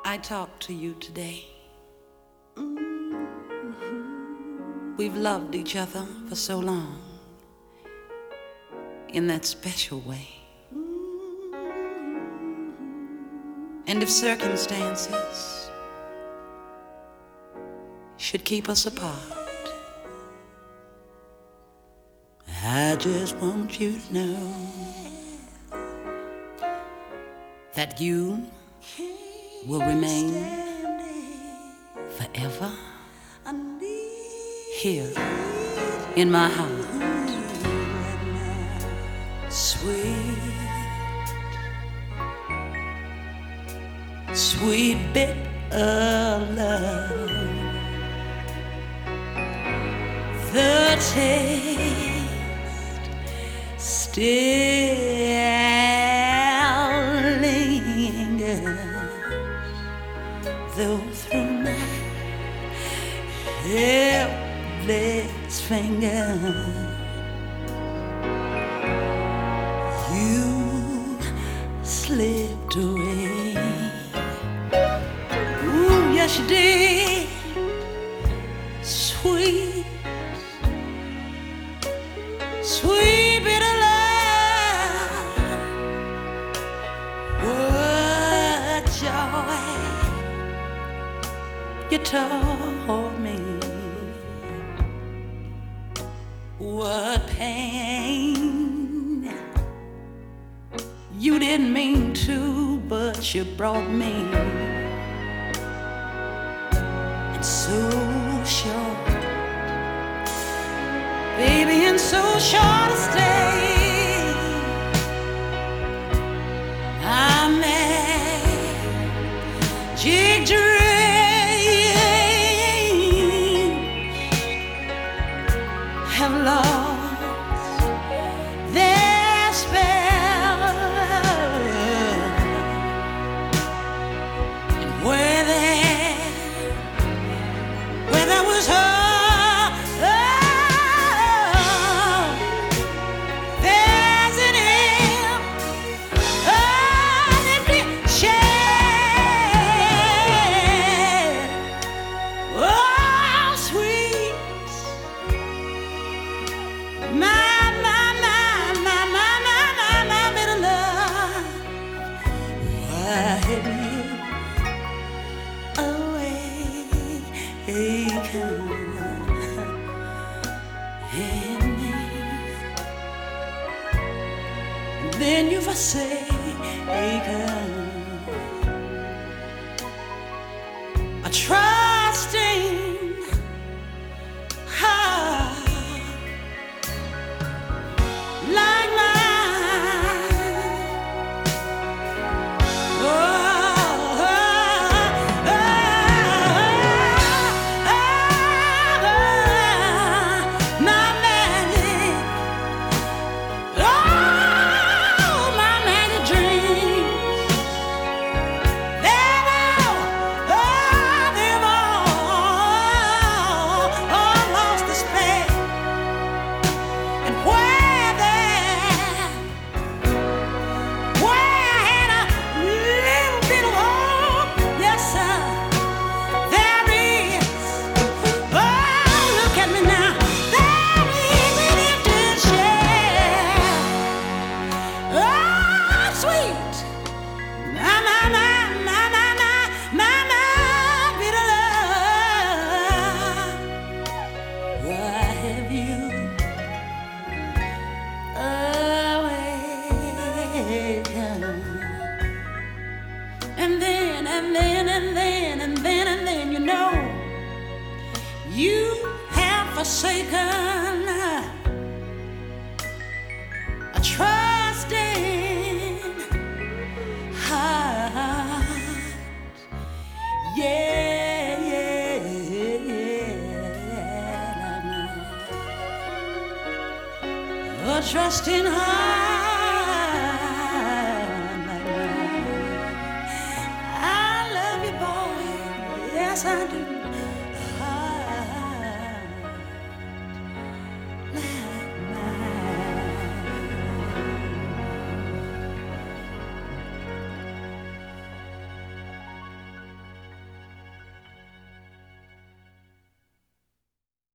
I talk to you today. We've loved each other for so long in that special way. And if circumstances should keep us apart, I just want you to know that you will remain forever here in my heart. Sweet, sweet bit of love, the taste still lingers, though through my helpless fingers you slipped away. Ooh, yes you did. Sweet, sweet bit of love, what joy you told me, what pain you didn't mean to, but you brought me. And so short, baby, and so short a stay. I'm magic dreams have lost their spell, and where there was hope, there's an empty chair. Oh, sweet, my bit of love, why have you awakened in me? Then you've forsaken a trusting heart like mine. Oh, my magic, my magic dreams, they've all lost the spell. And where I had a little bit of hope, yes sir, there is. Oh, look at me now, there is an empty chair. Oh, sweet, my bit of love, why have you awakened? And then, you know, you have forsaken a trusting heart. Yeah, a trusting heart like mine. I love you, boy, yes I do.